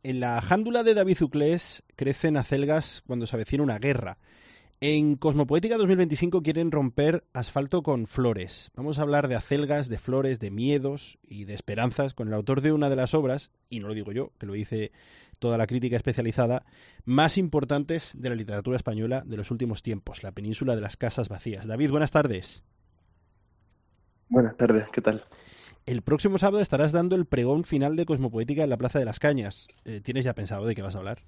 En la jándula de David Uclés crecen acelgas cuando se avecina una guerra. En Cosmopoética 2025 quieren romper asfalto con flores. Vamos a hablar de acelgas, de flores, de miedos y de esperanzas con el autor de una de las obras, y no lo digo yo, que lo dice toda la crítica especializada, más importantes de la literatura española de los últimos tiempos, La península de las casas vacías. David, buenas tardes. Buenas tardes, ¿qué tal? El próximo sábado estarás dando el pregón final de Cosmopoética en la Plaza de las Cañas. ¿Tienes ya pensado de qué vas a hablar?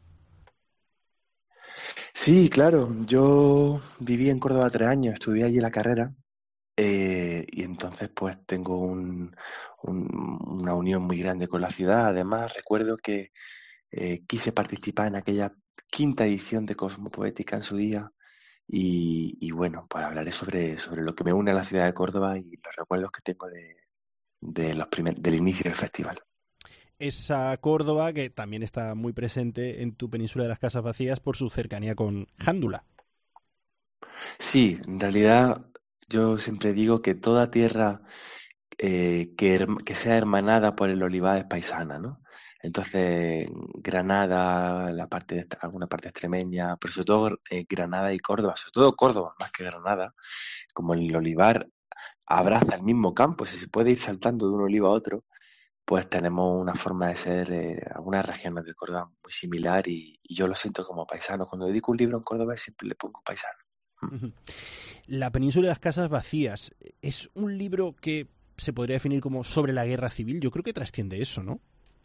Sí, claro, yo viví en Córdoba 3 años, estudié allí la carrera y entonces pues tengo una unión muy grande con la ciudad. Además, recuerdo que quise participar en aquella quinta edición de Cosmopoética en su día y bueno, pues hablaré sobre lo que me une a la ciudad de Córdoba y los recuerdos que tengo del inicio del festival. Esa Córdoba que también está muy presente en tu península de las casas vacías por su cercanía con Jándula. Sí, en realidad yo siempre digo que toda tierra que sea hermanada por el olivar es paisana, ¿no? Entonces, Granada, alguna parte extremeña, pero sobre todo Granada y Córdoba, sobre todo Córdoba más que Granada, como el olivar abraza el mismo campo, si se puede ir saltando de un olivo a otro, pues tenemos una forma de ser, algunas regiones de Córdoba muy similar y yo lo siento como paisano. Cuando dedico un libro en Córdoba siempre le pongo paisano. La península de las casas vacías es un libro que se podría definir como sobre la guerra civil. Yo creo que trasciende eso, ¿no?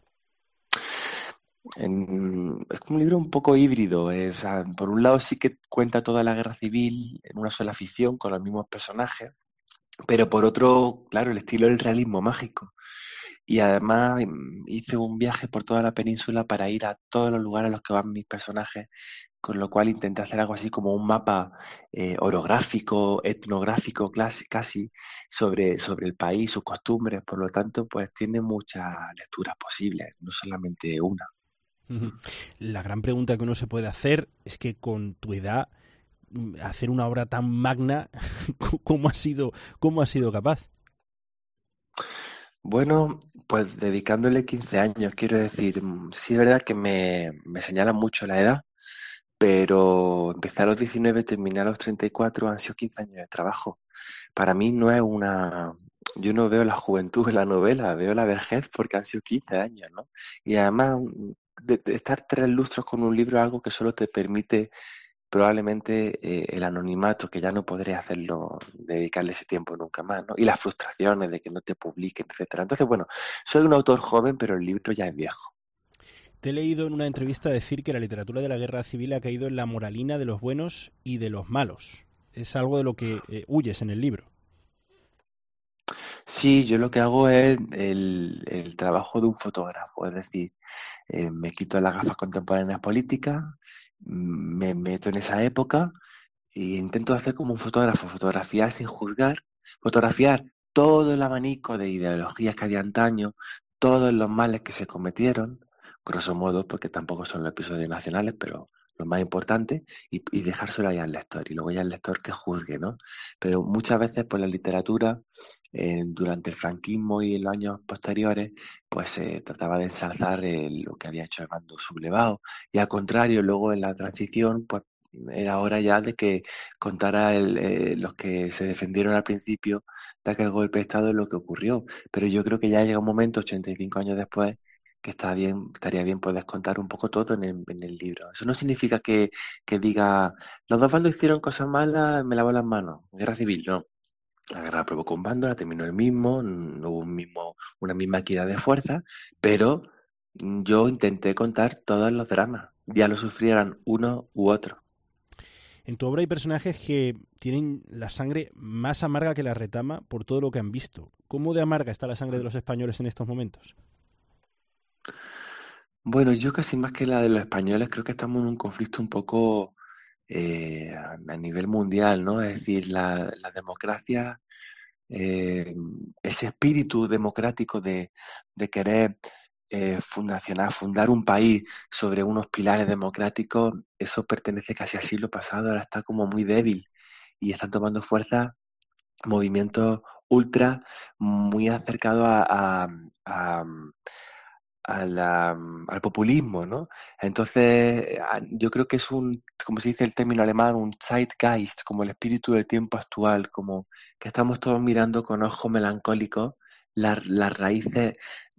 Es como un libro un poco híbrido. O sea, por un lado sí que cuenta toda la guerra civil en una sola ficción con los mismos personajes, pero por otro, claro, el estilo del realismo mágico. Y además hice un viaje por toda la península para ir a todos los lugares a los que van mis personajes, con lo cual intenté hacer algo así como un mapa orográfico, etnográfico, casi, sobre el país, sus costumbres. Por lo tanto, pues tiene muchas lecturas posibles, no solamente una. La gran pregunta que uno se puede hacer es que con tu edad hacer una obra tan magna, cómo has sido capaz? Bueno, pues dedicándole 15 años, quiero decir, sí es verdad que me señalan mucho la edad, pero empecé a los 19, terminé a los 34, han sido 15 años de trabajo. Para mí no es yo no veo la juventud en la novela, veo la vejez porque han sido 15 años, ¿no? Y además, de estar 3 lustros con un libro es algo que solo te permite probablemente el anonimato, que ya no podré hacerlo, dedicarle ese tiempo nunca más, ¿no? Y las frustraciones de que no te publiquen, etcétera. Entonces, bueno, soy un autor joven, pero el libro ya es viejo. Te he leído en una entrevista decir que la literatura de la guerra civil ha caído en la moralina de los buenos y de los malos. Es algo de lo que huyes en el libro. Sí, yo lo que hago es el trabajo de un fotógrafo, es decir, me quito las gafas contemporáneas políticas, me meto en esa época e intento hacer como un fotógrafo, fotografiar sin juzgar, fotografiar todo el abanico de ideologías que había antaño, todos los males que se cometieron, grosso modo, porque tampoco son los episodios nacionales, pero lo más importante, y dejárselo ahí al lector, y luego ya el lector que juzgue, ¿no? Pero muchas veces, pues la literatura, durante el franquismo y en los años posteriores, pues se trataba de ensalzar lo que había hecho el bando sublevado, y al contrario, luego en la transición, pues era hora ya de que contara los que se defendieron al principio de aquel golpe de Estado lo que ocurrió. Pero yo creo que ya llega un momento, 85 años después, que está bien, estaría bien poder contar un poco todo en el libro. Eso no significa que diga, los dos bandos hicieron cosas malas, me lavo las manos. Guerra civil, no. La guerra la provocó un bando, la terminó el mismo, no hubo una misma equidad de fuerza, pero yo intenté contar todos los dramas, ya lo sufrieran uno u otro. En tu obra hay personajes que tienen la sangre más amarga que la retama por todo lo que han visto. ¿Cómo de amarga está la sangre de los españoles en estos momentos? Bueno, yo casi más que la de los españoles creo que estamos en un conflicto un poco a nivel mundial, ¿no? Es decir, la democracia, eh, ese espíritu democrático de querer fundar un país sobre unos pilares democráticos, eso pertenece casi al siglo pasado, ahora está como muy débil y están tomando fuerza movimientos ultra muy acercados a al populismo, ¿no? Entonces, yo creo que es como se dice el término alemán, un Zeitgeist, como el espíritu del tiempo actual, como que estamos todos mirando con ojos melancólicos las raíces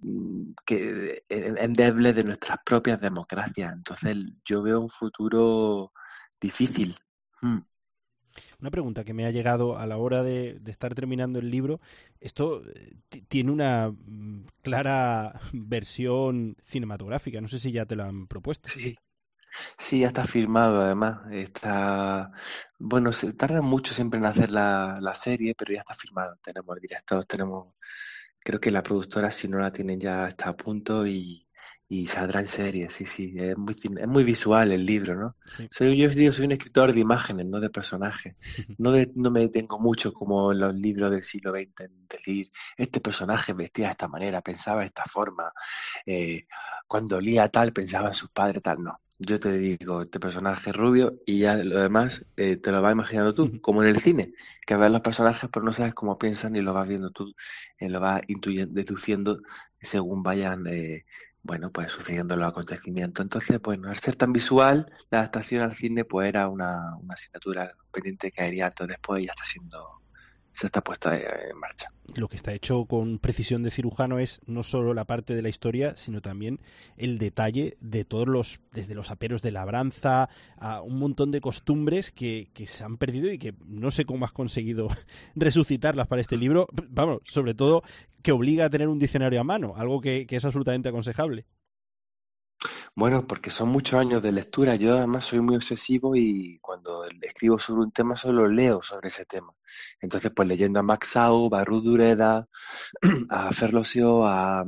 endebles de nuestras propias democracias. Entonces, yo veo un futuro difícil. Mm. Una pregunta que me ha llegado a la hora de estar terminando el libro. Esto tiene una clara versión cinematográfica. No sé si ya te la han propuesto. Sí. Sí, ya está firmado además. Bueno, se tarda mucho siempre en hacer la serie, pero ya está firmado. Tenemos el director, creo que la productora si no la tienen ya está a punto y saldrá en serie. Sí, sí, es muy visual el libro, ¿no? Sí. Yo os digo, soy un escritor de imágenes, no de personajes. No me detengo mucho como en los libros del siglo XX en decir, este personaje vestía de esta manera, pensaba de esta forma, eh, cuando olía tal, pensaba en sus padres tal. No, yo te digo, este personaje es rubio y ya lo demás te lo vas imaginando tú, como en el cine, que ves los personajes pero no sabes cómo piensan y lo vas viendo tú, lo vas intuyendo, deduciendo según vayan, bueno, pues sucediendo los acontecimientos. Entonces, bueno, al ser tan visual, la adaptación al cine pues era una asignatura pendiente que caería antes o después y ya se está puesta en marcha. Lo que está hecho con precisión de cirujano es no solo la parte de la historia, sino también el detalle de todos desde los aperos de labranza a un montón de costumbres que se han perdido y que no sé cómo has conseguido resucitarlas para este libro. Vamos, sobre todo que obliga a tener un diccionario a mano, algo que es absolutamente aconsejable. Bueno, porque son muchos años de lectura. Yo además soy muy obsesivo y cuando escribo sobre un tema solo leo sobre ese tema. Entonces, pues leyendo a Max Sau, a Ruth Dureda, a Ferlosio,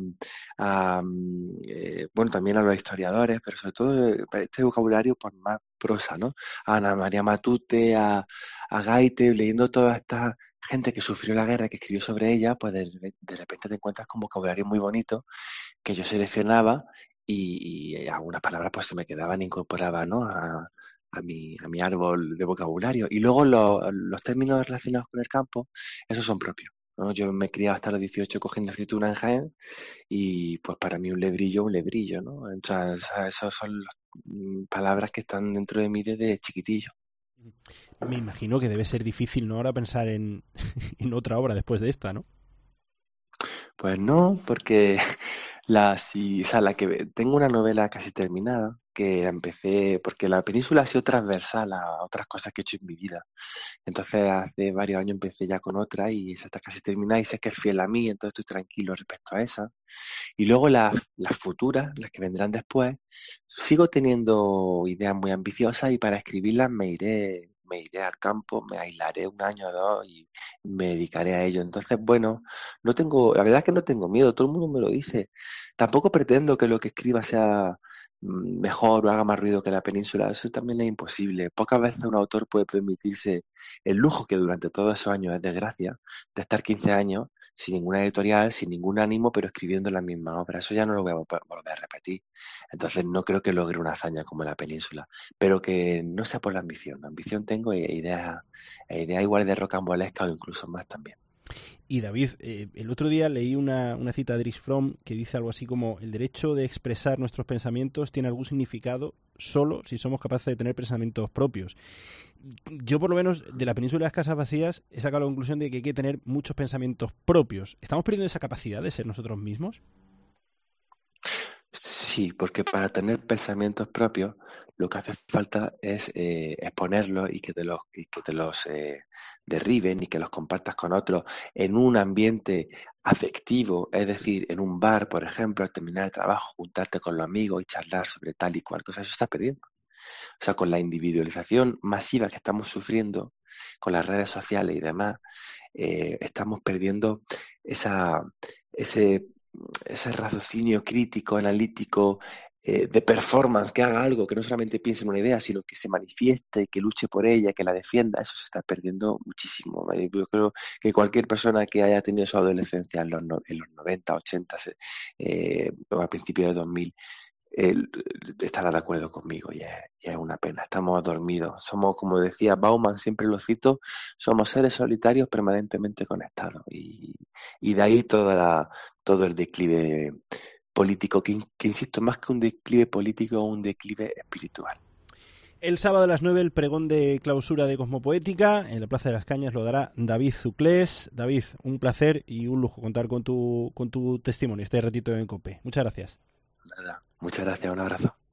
bueno, también a los historiadores, pero sobre todo este vocabulario por más prosa, ¿no? A Ana María Matute, a Gaite, leyendo toda esta gente que sufrió la guerra, que escribió sobre ella, pues de repente te encuentras con vocabulario muy bonito que yo seleccionaba y algunas palabras pues se me quedaban e incorporaba, ¿no? A mi árbol de vocabulario. Y luego los términos relacionados con el campo, esos son propios, ¿no? Yo me crié hasta los 18 cogiendo aceituna en Jaén y pues para mí un lebrillo, ¿no? Entonces, esas son palabras que están dentro de mí desde chiquitillo. Me imagino que debe ser difícil, ¿no? Ahora pensar en, en otra obra después de esta, ¿no? Pues no, porque o sea, tengo una novela casi terminada que la empecé porque la península ha sido transversal a otras cosas que he hecho en mi vida. Entonces hace varios años empecé ya con otra y esa está casi terminada y sé que es fiel a mí, entonces estoy tranquilo respecto a esa. Y luego las futuras, las que vendrán después, sigo teniendo ideas muy ambiciosas y para escribirlas me iré al campo, me aislaré un año o dos y me dedicaré a ello. Entonces, bueno, la verdad es que no tengo miedo, todo el mundo me lo dice. Tampoco pretendo que lo que escriba sea mejor o haga más ruido que la península, eso también es imposible. Pocas veces un autor puede permitirse el lujo que durante todos esos años es desgracia, de estar 15 años sin ninguna editorial, sin ningún ánimo, pero escribiendo la misma obra. Eso ya no lo voy a volver a repetir. Entonces no creo que logre una hazaña como la península, pero que no sea por la ambición. La ambición tengo e ideas igual de rocambolescas o incluso más también. Y David, el otro día leí una cita de Erich Fromm que dice algo así como: el derecho de expresar nuestros pensamientos tiene algún significado solo si somos capaces de tener pensamientos propios. Yo, por lo menos, de la península de las casas vacías he sacado la conclusión de que hay que tener muchos pensamientos propios. ¿Estamos perdiendo esa capacidad de ser nosotros mismos? Sí, porque para tener pensamientos propios lo que hace falta es exponerlos y que te los derriben y que los compartas con otros en un ambiente afectivo, es decir, en un bar, por ejemplo, al terminar el trabajo, juntarte con los amigos y charlar sobre tal y cual cosa, eso está perdiendo. O sea, con la individualización masiva que estamos sufriendo, con las redes sociales y demás, estamos perdiendo esa, ese, ese raciocinio crítico, analítico, de performance, que haga algo, que no solamente piense en una idea, sino que se manifieste, que luche por ella, que la defienda, eso se está perdiendo muchísimo. ¿Vale? Yo creo que cualquier persona que haya tenido su adolescencia en los 90, 80, o a principios de 2000, él estará de acuerdo conmigo y es una pena. Estamos dormidos. Somos, como decía Bauman, siempre lo cito, somos seres solitarios permanentemente conectados y de ahí todo el declive político, que insisto, más que un declive político, un declive espiritual. El sábado a las 9 el pregón de clausura de Cosmopoética en la Plaza de las Cañas lo dará David Zuclés. David, un placer y un lujo contar con tu testimonio este ratito en COPE. Muchas gracias. Nada, muchas gracias, un abrazo.